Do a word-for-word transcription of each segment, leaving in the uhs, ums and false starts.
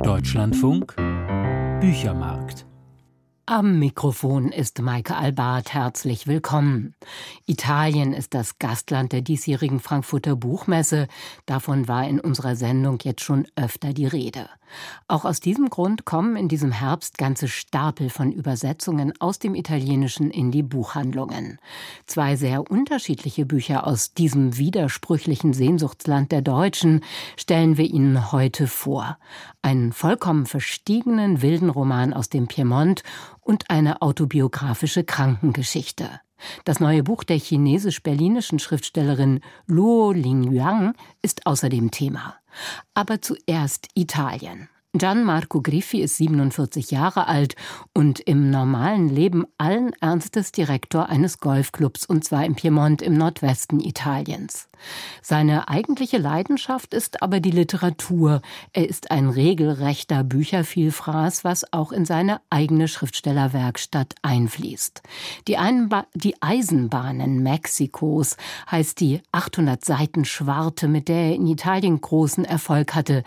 Deutschlandfunk Büchermarkt. Am Mikrofon ist Maike Albart. Herzlich willkommen. Italien ist das Gastland der diesjährigen Frankfurter Buchmesse. Davon war in unserer Sendung jetzt schon öfter die Rede. Auch aus diesem Grund kommen in diesem Herbst ganze Stapel von Übersetzungen aus dem Italienischen in die Buchhandlungen. Zwei sehr unterschiedliche Bücher aus diesem widersprüchlichen Sehnsuchtsland der Deutschen stellen wir Ihnen heute vor. Einen vollkommen verstiegenen wilden Roman aus dem Piemont und eine autobiografische Krankengeschichte. Das neue Buch der chinesisch-berlinischen Schriftstellerin Luo Lingyuan ist außerdem Thema. Aber zuerst Italien. Gianmarco Griffi ist siebenundvierzig Jahre alt und im normalen Leben allen Ernstes Direktor eines Golfclubs, und zwar im Piemont im Nordwesten Italiens. Seine eigentliche Leidenschaft ist aber die Literatur. Er ist ein regelrechter Büchervielfraß, was auch in seine eigene Schriftstellerwerkstatt einfließt. Die, Einba- die Eisenbahnen Mexikos heißt die achthundert Seiten Schwarte, mit der er in Italien großen Erfolg hatte.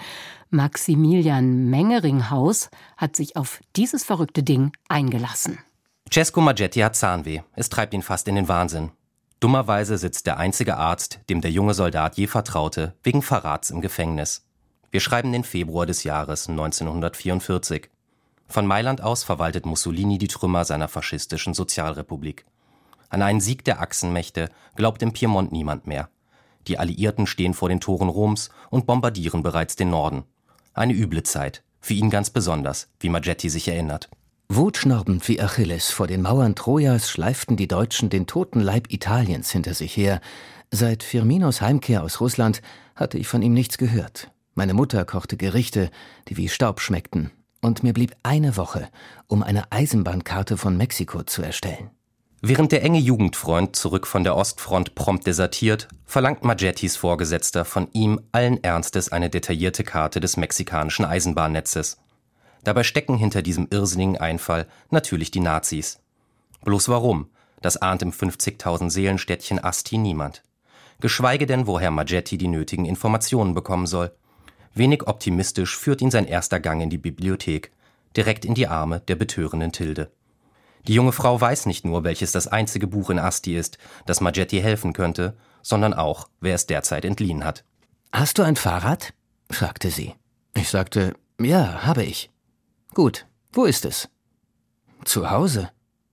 Maximilian Mengeringhaus hat sich auf dieses verrückte Ding eingelassen. Cesco Maggetti hat Zahnweh. Es treibt ihn fast in den Wahnsinn. Dummerweise sitzt der einzige Arzt, dem der junge Soldat je vertraute, wegen Verrats im Gefängnis. Wir schreiben den Februar des Jahres neunzehnhundertvierundvierzig. Von Mailand aus verwaltet Mussolini die Trümmer seiner faschistischen Sozialrepublik. An einen Sieg der Achsenmächte glaubt im Piemont niemand mehr. Die Alliierten stehen vor den Toren Roms und bombardieren bereits den Norden. Eine üble Zeit, für ihn ganz besonders, wie Maggetti sich erinnert. Wutschnaubend wie Achilles vor den Mauern Trojas schleiften die Deutschen den toten Leib Italiens hinter sich her. Seit Firminos Heimkehr aus Russland hatte ich von ihm nichts gehört. Meine Mutter kochte Gerichte, die wie Staub schmeckten. Und mir blieb eine Woche, um eine Eisenbahnkarte von Mexiko zu erstellen. Während der enge Jugendfreund zurück von der Ostfront prompt desertiert, verlangt Maggettis Vorgesetzter von ihm allen Ernstes eine detaillierte Karte des mexikanischen Eisenbahnnetzes. Dabei stecken hinter diesem irrsinnigen Einfall natürlich die Nazis. Bloß warum? Das ahnt im fünfzigtausend Seelenstädtchen Asti niemand. Geschweige denn, woher Maggetti die nötigen Informationen bekommen soll. Wenig optimistisch führt ihn sein erster Gang in die Bibliothek, direkt in die Arme der betörenden Tilde. Die junge Frau weiß nicht nur, welches das einzige Buch in Asti ist, das Maggetti helfen könnte, sondern auch, wer es derzeit entliehen hat. »Hast du ein Fahrrad?« fragte sie. Ich sagte, »Ja, habe ich.« »Gut, wo ist es?« »Zu Hause.«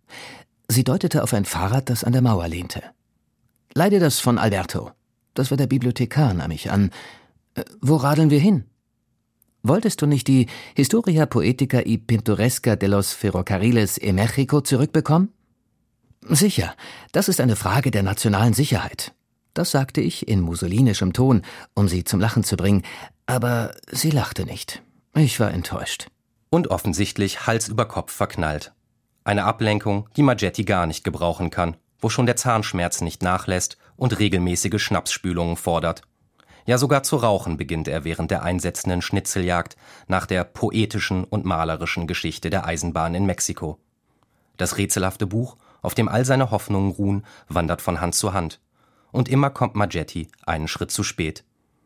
Sie deutete auf ein Fahrrad, das an der Mauer lehnte. »Leih dir das von Alberto. Das war der Bibliothekar, nahm ich an. Äh, wo radeln wir hin?« »Wolltest du nicht die Historia Poetica y Pintoresca de los Ferrocarriles en México zurückbekommen?« »Sicher, das ist eine Frage der nationalen Sicherheit.« Das sagte ich in mussolinischem Ton, um sie zum Lachen zu bringen, aber sie lachte nicht. Ich war enttäuscht. Und offensichtlich Hals über Kopf verknallt. Eine Ablenkung, die Maggetti gar nicht gebrauchen kann, wo schon der Zahnschmerz nicht nachlässt und regelmäßige Schnapsspülungen fordert. Ja, sogar zu rauchen beginnt er während der einsetzenden Schnitzeljagd nach der poetischen und malerischen Geschichte der Eisenbahn in Mexiko. Das rätselhafte Buch, auf dem all seine Hoffnungen ruhen, wandert von Hand zu Hand. Und immer kommt Maggetti einen Schritt zu spät.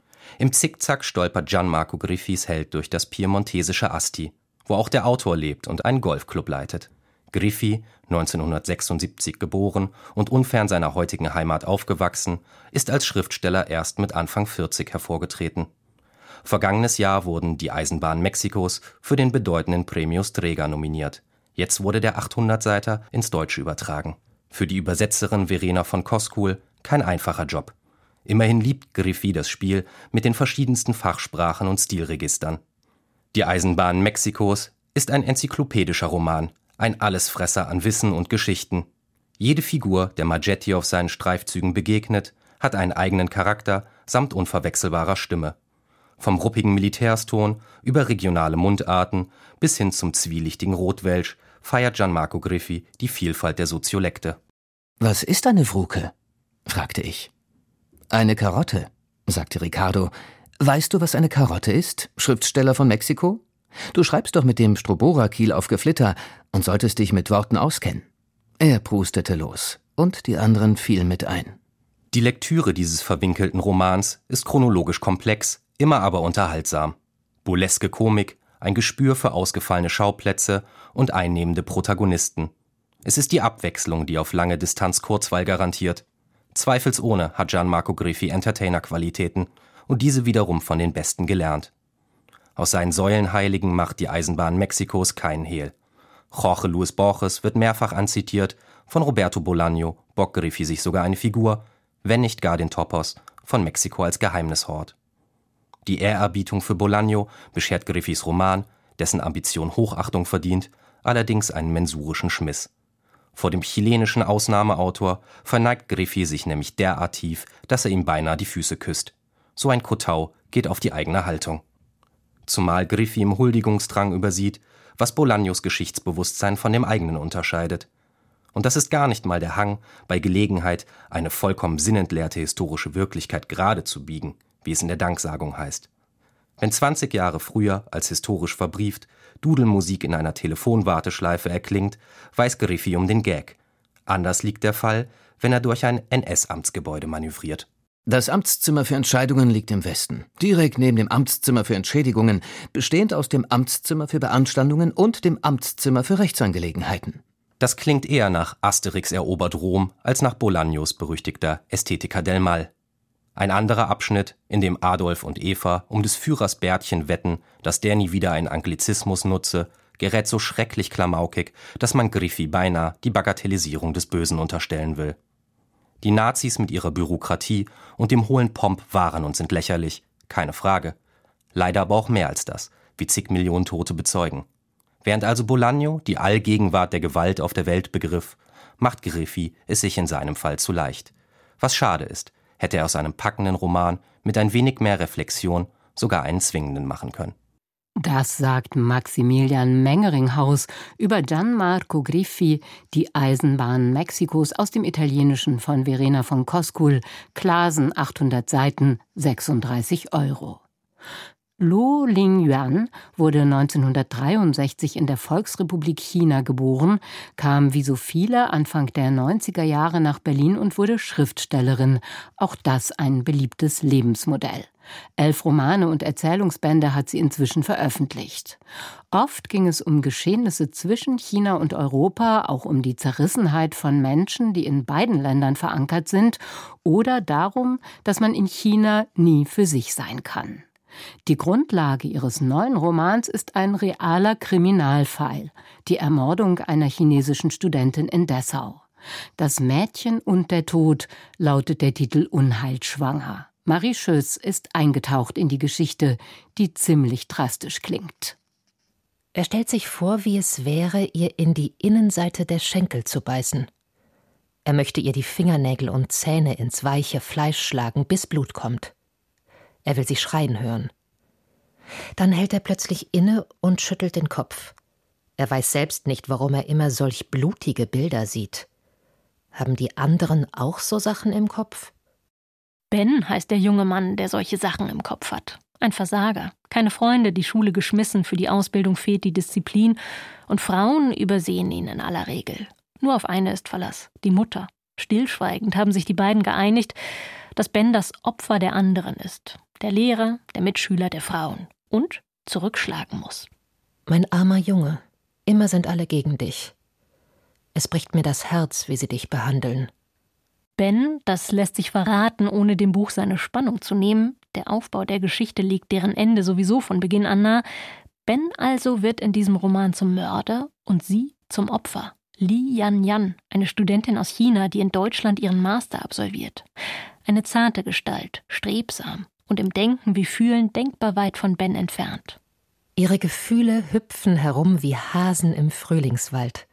Im Zickzack stolpert Gianmarco Griffis Held durch das piemontesische Asti, wo auch der Autor lebt und einen Golfclub leitet. Griffi, neunzehnhundertsechsundsiebzig geboren und unfern seiner heutigen Heimat aufgewachsen, ist als Schriftsteller erst mit Anfang vierzig hervorgetreten. Vergangenes Jahr wurden die Eisenbahnen Mexikos für den bedeutenden Premio Strega nominiert. Jetzt wurde der achthundert Seiter ins Deutsche übertragen. Für die Übersetzerin Verena von Koskul kein einfacher Job. Immerhin liebt Griffi das Spiel mit den verschiedensten Fachsprachen und Stilregistern. Die Eisenbahnen Mexikos ist ein enzyklopädischer Roman, ein Allesfresser an Wissen und Geschichten. Jede Figur, der Maggetti auf seinen Streifzügen begegnet, hat einen eigenen Charakter samt unverwechselbarer Stimme. Vom ruppigen Militärston über regionale Mundarten bis hin zum zwielichtigen Rotwelsch feiert Gianmarco Griffi die Vielfalt der Soziolekte. »Was ist eine Wruke?« fragte ich. »Eine Karotte«, sagte Ricardo. »Weißt du, was eine Karotte ist, Schriftsteller von Mexiko? Du schreibst doch mit dem Strobora-Kiel auf Geflitter und solltest dich mit Worten auskennen.« Er prustete los, und die anderen fielen mit ein. Die Lektüre dieses verwinkelten Romans ist chronologisch komplex, immer aber unterhaltsam. Burleske Komik, ein Gespür für ausgefallene Schauplätze und einnehmende Protagonisten. Es ist die Abwechslung, die auf lange Distanz Kurzweil garantiert. Zweifelsohne hat Gianmarco Griffi Entertainer-Qualitäten und diese wiederum von den Besten gelernt. Aus seinen Säulenheiligen macht die Eisenbahn Mexikos keinen Hehl. Jorge Luis Borges wird mehrfach anzitiert, von Roberto Bolaño bockt Griffi sich sogar eine Figur, wenn nicht gar den Topos, von Mexiko als Geheimnishort. Die Ehrerbietung für Bolaño beschert Griffis Roman, dessen Ambition Hochachtung verdient, allerdings einen mensurischen Schmiss. Vor dem chilenischen Ausnahmeautor verneigt Griffi sich nämlich derart tief, dass er ihm beinahe die Füße küsst. So ein Kotau geht auf die eigene Haltung. Zumal Griffi im Huldigungsdrang übersieht, was Bolaños Geschichtsbewusstsein von dem eigenen unterscheidet. Und das ist gar nicht mal der Hang, bei Gelegenheit eine vollkommen sinnentleerte historische Wirklichkeit gerade zu biegen, wie es in der Danksagung heißt. Wenn zwanzig Jahre früher, als historisch verbrieft, Dudelmusik in einer Telefonwarteschleife erklingt, weiß Griffi um den Gag. Anders liegt der Fall, wenn er durch ein N S-Amtsgebäude manövriert. Das Amtszimmer für Entscheidungen liegt im Westen, direkt neben dem Amtszimmer für Entschädigungen, bestehend aus dem Amtszimmer für Beanstandungen und dem Amtszimmer für Rechtsangelegenheiten. Das klingt eher nach Asterix erobert Rom als nach Bolaños berüchtigter Estetica del Mal. Ein anderer Abschnitt, in dem Adolf und Eva um des Führers Bärtchen wetten, dass der nie wieder einen Anglizismus nutze, gerät so schrecklich klamaukig, dass man Griffi beinahe die Bagatellisierung des Bösen unterstellen will. Die Nazis mit ihrer Bürokratie und dem hohlen Pomp waren und sind lächerlich, keine Frage. Leider aber auch mehr als das, wie zig Millionen Tote bezeugen. Während also Bolaño die Allgegenwart der Gewalt auf der Welt begriff, macht Griffi es sich in seinem Fall zu leicht. Was schade ist, hätte er aus einem packenden Roman mit ein wenig mehr Reflexion sogar einen zwingenden machen können. Das sagt Maximilian Mengeringhaus über Gianmarco Griffi, die Eisenbahn Mexikos aus dem Italienischen von Verena von Koskul, Klasen achthundert Seiten, sechsunddreißig Euro. Luo Lingyuan wurde neunzehnhundertdreiundsechzig in der Volksrepublik China geboren, kam wie so viele Anfang der neunziger Jahre nach Berlin und wurde Schriftstellerin. Auch das ein beliebtes Lebensmodell. Elf Romane und Erzählungsbände hat sie inzwischen veröffentlicht. Oft ging es um Geschehnisse zwischen China und Europa, auch um die Zerrissenheit von Menschen, die in beiden Ländern verankert sind, oder darum, dass man in China nie für sich sein kann. Die Grundlage ihres neuen Romans ist ein realer Kriminalfall, die Ermordung einer chinesischen Studentin in Dessau. Das Mädchen und der Tod lautet der Titel Unheilschwanger. Marie Schöss ist eingetaucht in die Geschichte, die ziemlich drastisch klingt. Er stellt sich vor, wie es wäre, ihr in die Innenseite der Schenkel zu beißen. Er möchte ihr die Fingernägel und Zähne ins weiche Fleisch schlagen, bis Blut kommt. Er will sie schreien hören. Dann hält er plötzlich inne und schüttelt den Kopf. Er weiß selbst nicht, warum er immer solch blutige Bilder sieht. Haben die anderen auch so Sachen im Kopf? Ben heißt der junge Mann, der solche Sachen im Kopf hat. Ein Versager. Keine Freunde, die Schule geschmissen, für die Ausbildung fehlt die Disziplin. Und Frauen übersehen ihn in aller Regel. Nur auf eine ist Verlass, die Mutter. Stillschweigend haben sich die beiden geeinigt, dass Ben das Opfer der anderen ist. Der Lehrer, der Mitschüler der Frauen. Und zurückschlagen muss. Mein armer Junge, immer sind alle gegen dich. Es bricht mir das Herz, wie sie dich behandeln. Ben, das lässt sich verraten, ohne dem Buch seine Spannung zu nehmen. Der Aufbau der Geschichte liegt deren Ende sowieso von Beginn an nah. Ben also wird in diesem Roman zum Mörder und sie zum Opfer. Li Yan-Yan, eine Studentin aus China, die in Deutschland ihren Master absolviert. Eine zarte Gestalt, strebsam und im Denken wie Fühlen denkbar weit von Ben entfernt. Ihre Gefühle hüpfen herum wie Hasen im Frühlingswald.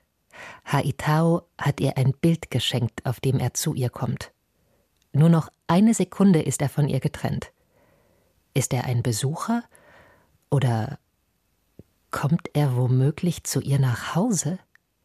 Haitao hat ihr ein Bild geschenkt, auf dem er zu ihr kommt. Nur noch eine Sekunde ist er von ihr getrennt. Ist er ein Besucher? Oder kommt er womöglich zu ihr nach Hause?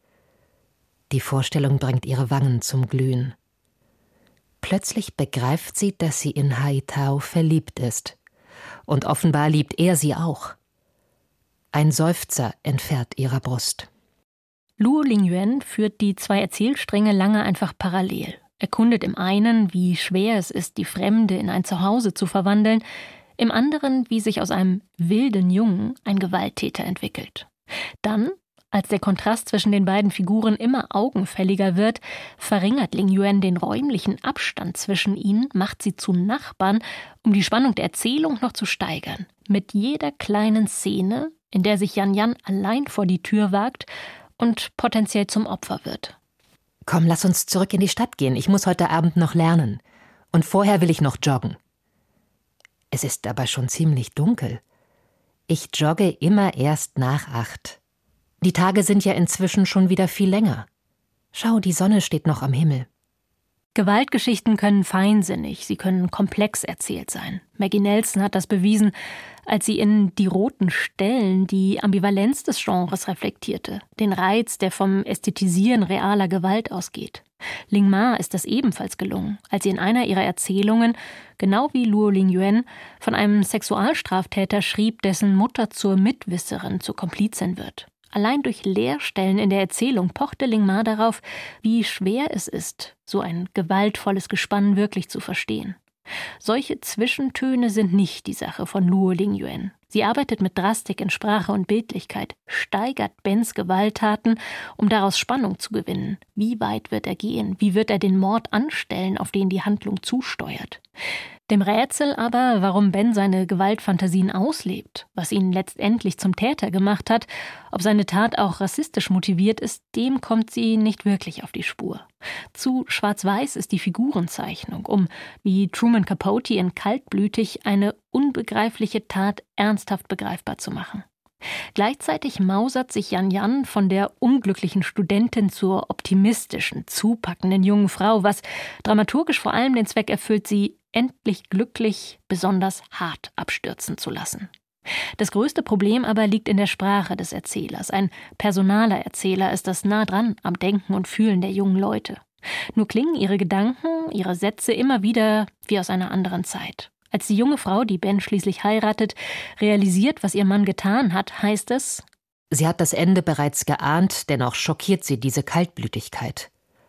Die Vorstellung bringt ihre Wangen zum Glühen. Plötzlich begreift sie, dass sie in Haitao verliebt ist. Und offenbar liebt er sie auch. Ein Seufzer entfährt ihrer Brust. Luo Lingyuan führt die zwei Erzählstränge lange einfach parallel. Erkundet im einen, wie schwer es ist, die Fremde in ein Zuhause zu verwandeln, im anderen, wie sich aus einem wilden Jungen ein Gewalttäter entwickelt. Dann, als der Kontrast zwischen den beiden Figuren immer augenfälliger wird, verringert Ling Yuan den räumlichen Abstand zwischen ihnen, macht sie zu Nachbarn, um die Spannung der Erzählung noch zu steigern. Mit jeder kleinen Szene, in der sich Yan Yan allein vor die Tür wagt und potenziell zum Opfer wird. Komm, lass uns zurück in die Stadt gehen. Ich muss heute Abend noch lernen. Und vorher will ich noch joggen. Es ist aber schon ziemlich dunkel. Ich jogge immer erst nach acht. Die Tage sind ja inzwischen schon wieder viel länger. Schau, die Sonne steht noch am Himmel. Gewaltgeschichten können feinsinnig, sie können komplex erzählt sein. Maggie Nelson hat das bewiesen, als sie in Die roten Stellen die Ambivalenz des Genres reflektierte, den Reiz, der vom Ästhetisieren realer Gewalt ausgeht. Ling Ma ist das ebenfalls gelungen, als sie in einer ihrer Erzählungen, genau wie Luo Lingyuan, von einem Sexualstraftäter schrieb, dessen Mutter zur Mitwisserin, zur Komplizin wird. Allein durch Leerstellen in der Erzählung pochte Ling Ma darauf, wie schwer es ist, so ein gewaltvolles Gespann wirklich zu verstehen. Solche Zwischentöne sind nicht die Sache von Luo Lingyuan. Sie arbeitet mit Drastik in Sprache und Bildlichkeit, steigert Bens Gewalttaten, um daraus Spannung zu gewinnen. Wie weit wird er gehen? Wie wird er den Mord anstellen, auf den die Handlung zusteuert? Dem Rätsel aber, warum Ben seine Gewaltfantasien auslebt, was ihn letztendlich zum Täter gemacht hat, ob seine Tat auch rassistisch motiviert ist, dem kommt sie nicht wirklich auf die Spur. Zu schwarz-weiß ist die Figurenzeichnung, um, wie Truman Capote in Kaltblütig, eine unbegreifliche Tat ernsthaft begreifbar zu machen. Gleichzeitig mausert sich Yan Yan von der unglücklichen Studentin zur optimistischen, zupackenden jungen Frau, was dramaturgisch vor allem den Zweck erfüllt, sie endlich glücklich, besonders hart abstürzen zu lassen. Das größte Problem aber liegt in der Sprache des Erzählers. Ein personaler Erzähler ist das nah dran am Denken und Fühlen der jungen Leute. Nur klingen ihre Gedanken, ihre Sätze immer wieder wie aus einer anderen Zeit. Als die junge Frau, die Ben schließlich heiratet, realisiert, was ihr Mann getan hat, heißt es: Sie hat das Ende bereits geahnt, dennoch schockiert sie diese Kaltblütigkeit.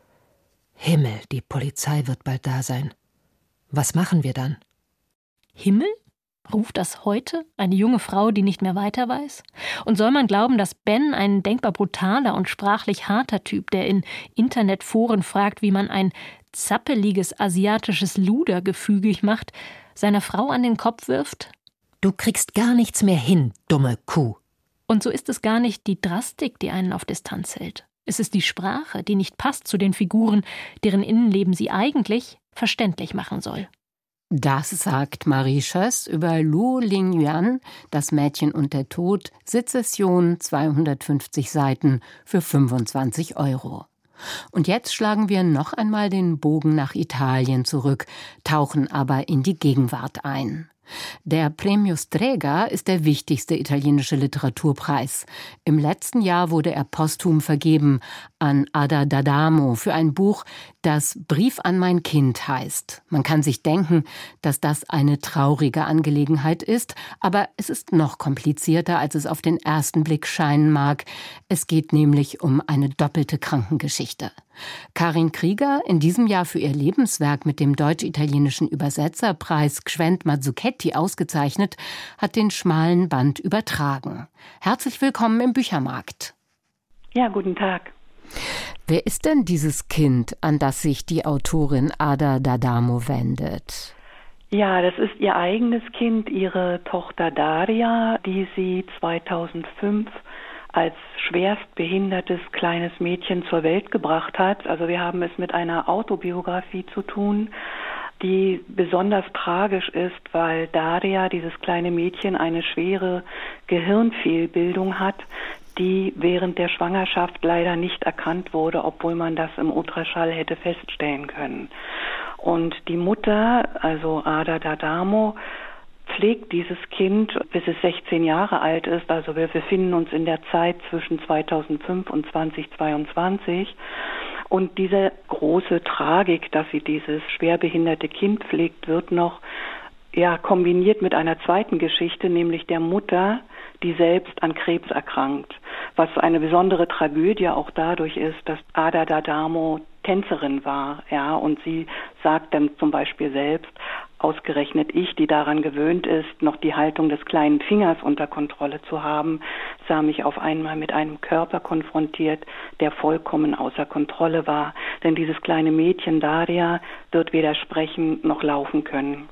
Himmel, die Polizei wird bald da sein. Was machen wir dann? Himmel? Ruft das heute eine junge Frau, die nicht mehr weiter weiß? Und soll man glauben, dass Ben, ein denkbar brutaler und sprachlich harter Typ, der in Internetforen fragt, wie man ein zappeliges asiatisches Luder gefügig macht, seiner Frau an den Kopf wirft? Du kriegst gar nichts mehr hin, dumme Kuh. Und so ist es gar nicht die Drastik, die einen auf Distanz hält. Es ist die Sprache, die nicht passt zu den Figuren, deren Innenleben sie eigentlich verständlich machen soll. Das sagt Marie Schöss über Luo Lingyuan, Das Mädchen und der Tod, Sezession, zweihundertfünfzig Seiten für fünfundzwanzig Euro. Und jetzt schlagen wir noch einmal den Bogen nach Italien zurück, tauchen aber in die Gegenwart ein. Der Premio Strega ist der wichtigste italienische Literaturpreis. Im letzten Jahr wurde er posthum vergeben an Ada D'Adamo für ein Buch, das Brief an mein Kind heißt. Man kann sich denken, dass das eine traurige Angelegenheit ist, aber es ist noch komplizierter, als es auf den ersten Blick scheinen mag. Es geht nämlich um eine doppelte Krankengeschichte. Karin Krieger, in diesem Jahr für ihr Lebenswerk mit dem deutsch-italienischen Übersetzerpreis Gschwend Mazzuchetti ausgezeichnet, hat den schmalen Band übertragen. Herzlich willkommen im Büchermarkt. Ja, guten Tag. Wer ist denn dieses Kind, an das sich die Autorin Ada D'Adamo wendet? Ja, das ist ihr eigenes Kind, ihre Tochter Daria, die sie zweitausendfünf als schwerstbehindertes kleines Mädchen zur Welt gebracht hat. Also wir haben es mit einer Autobiografie zu tun, die besonders tragisch ist, weil Daria, dieses kleine Mädchen, eine schwere Gehirnfehlbildung hat, die während der Schwangerschaft leider nicht erkannt wurde, obwohl man das im Ultraschall hätte feststellen können. Und die Mutter, also Ada D'Adamo, pflegt dieses Kind, bis es sechzehn Jahre alt ist. Also wir befinden uns in der Zeit zwischen zweitausendfünf und zweitausendzweiundzwanzig. Und diese große Tragik, dass sie dieses schwerbehinderte Kind pflegt, wird noch ja kombiniert mit einer zweiten Geschichte, nämlich der Mutter, die selbst an Krebs erkrankt. Was eine besondere Tragödie auch dadurch ist, dass Ada D'Adamo Tänzerin war, ja, und sie sagt dann zum Beispiel selbst, ausgerechnet ich, die daran gewöhnt ist, noch die Haltung des kleinen Fingers unter Kontrolle zu haben, sah mich auf einmal mit einem Körper konfrontiert, der vollkommen außer Kontrolle war. Denn dieses kleine Mädchen Daria wird weder sprechen noch laufen können.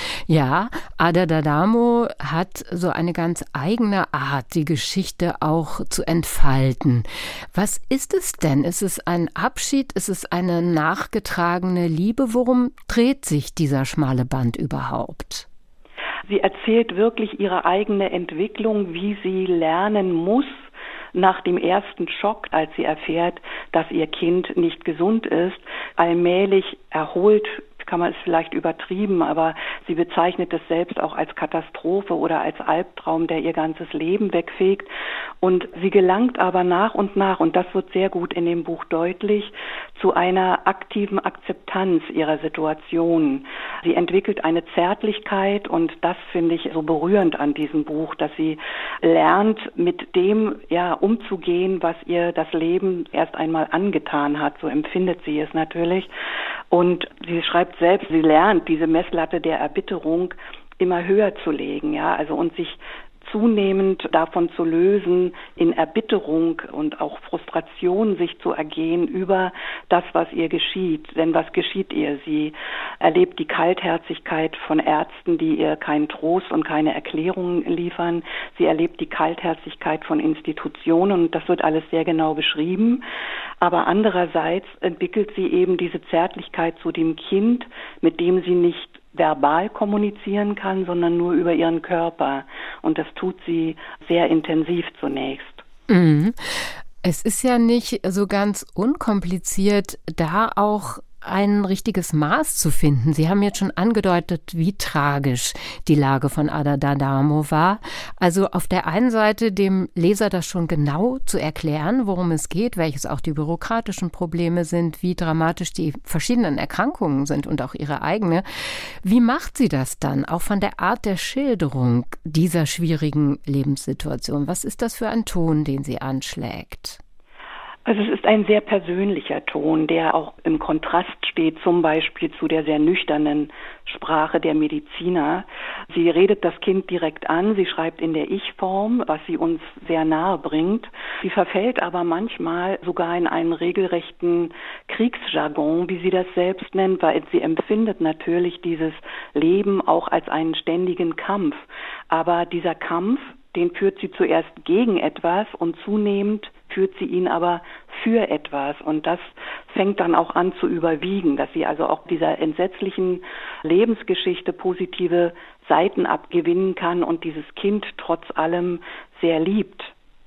Ja, Ada d'Adamo hat so eine ganz eigene Art, die Geschichte auch zu entfalten. Was ist es denn? Ist es ein Abschied? Ist es eine nachgetragene Liebe? Worum dreht sich dieser schmale Band überhaupt? Sie erzählt wirklich ihre eigene Entwicklung, wie sie lernen muss, nach dem ersten Schock, als sie erfährt, dass ihr Kind nicht gesund ist, allmählich erholt, kann man es vielleicht übertrieben, aber sie bezeichnet es selbst auch als Katastrophe oder als Albtraum, der ihr ganzes Leben wegfegt. Und sie gelangt aber nach und nach, und das wird sehr gut in dem Buch deutlich, zu einer aktiven Akzeptanz ihrer Situation. Sie entwickelt eine Zärtlichkeit, und das finde ich so berührend an diesem Buch, dass sie lernt, mit dem ja umzugehen, was ihr das Leben erst einmal angetan hat. So empfindet sie es natürlich. Und sie schreibt selbst, sie lernt, diese Messlatte der Erbitterung immer höher zu legen, ja, also und sich zunehmend davon zu lösen, in Erbitterung und auch Frustration sich zu ergehen über das, was ihr geschieht. Denn was geschieht ihr? Sie erlebt die Kaltherzigkeit von Ärzten, die ihr keinen Trost und keine Erklärungen liefern. Sie erlebt die Kaltherzigkeit von Institutionen, und das wird alles sehr genau beschrieben. Aber andererseits entwickelt sie eben diese Zärtlichkeit zu dem Kind, mit dem sie nicht verbal kommunizieren kann, sondern nur über ihren Körper. Und das tut sie sehr intensiv zunächst. Mhm. Es ist ja nicht so ganz unkompliziert, da auch ein richtiges Maß zu finden. Sie haben jetzt schon angedeutet, wie tragisch die Lage von Ada d'Adamo war. Also auf der einen Seite dem Leser das schon genau zu erklären, worum es geht, welches auch die bürokratischen Probleme sind, wie dramatisch die verschiedenen Erkrankungen sind und auch ihre eigene. Wie macht sie das dann, auch von der Art der Schilderung dieser schwierigen Lebenssituation? Was ist das für ein Ton, den sie anschlägt? Also es ist ein sehr persönlicher Ton, der auch im Kontrast steht, zum Beispiel zu der sehr nüchternen Sprache der Mediziner. Sie redet das Kind direkt an, sie schreibt in der Ich-Form, was sie uns sehr nahe bringt. Sie verfällt aber manchmal sogar in einen regelrechten Kriegsjargon, wie sie das selbst nennt, weil sie empfindet natürlich dieses Leben auch als einen ständigen Kampf. Aber dieser Kampf, den führt sie zuerst gegen etwas, und zunehmend führt sie ihn aber für etwas, und das fängt dann auch an zu überwiegen, dass sie also auch dieser entsetzlichen Lebensgeschichte positive Seiten abgewinnen kann und dieses Kind trotz allem sehr liebt.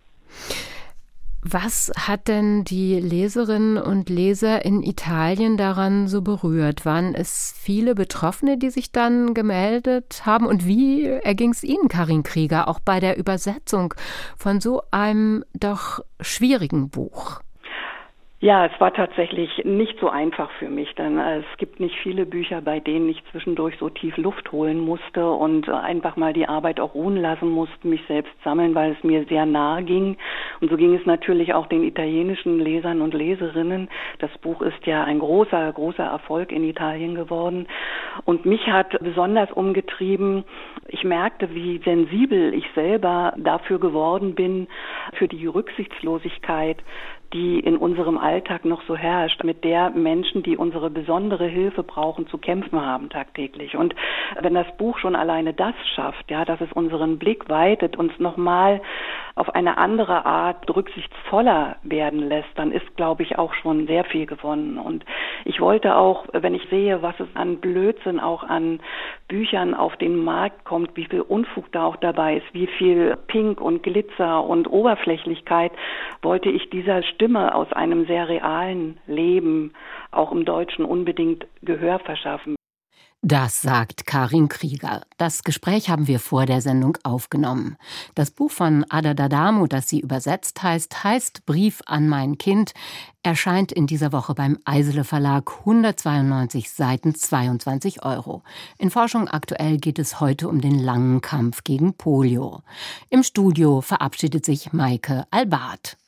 Was hat denn die Leserinnen und Leser in Italien daran so berührt? Waren es viele Betroffene, die sich dann gemeldet haben? Und wie erging es Ihnen, Karin Krieger, auch bei der Übersetzung von so einem doch schwierigen Buch? Ja, es war tatsächlich nicht so einfach für mich, denn es gibt nicht viele Bücher, bei denen ich zwischendurch so tief Luft holen musste und einfach mal die Arbeit auch ruhen lassen musste, mich selbst sammeln, weil es mir sehr nahe ging. Und so ging es natürlich auch den italienischen Lesern und Leserinnen. Das Buch ist ja ein großer, großer Erfolg in Italien geworden. Und mich hat besonders umgetrieben, ich merkte, wie sensibel ich selber dafür geworden bin, für die Rücksichtslosigkeit, die in unserem Alltag noch so herrscht, mit der Menschen, die unsere besondere Hilfe brauchen, zu kämpfen haben tagtäglich. Und wenn das Buch schon alleine das schafft, ja, dass es unseren Blick weitet, uns nochmal auf eine andere Art rücksichtsvoller werden lässt, dann ist, glaube ich, auch schon sehr viel gewonnen. Und ich wollte auch, wenn ich sehe, was es an Blödsinn auch an Büchern auf den Markt kommt, wie viel Unfug da auch dabei ist, wie viel Pink und Glitzer und Oberflächlichkeit, wollte ich dieser Stimme aus einem sehr realen Leben auch im Deutschen unbedingt Gehör verschaffen. Das sagt Karin Krieger. Das Gespräch haben wir vor der Sendung aufgenommen. Das Buch von Ada d'Adamo, das sie übersetzt heißt, heißt Brief an mein Kind, erscheint in dieser Woche beim Eisele Verlag, hundertzweiundneunzig Seiten, zweiundzwanzig Euro. In Forschung aktuell geht es heute um den langen Kampf gegen Polio. Im Studio verabschiedet sich Maike Albart.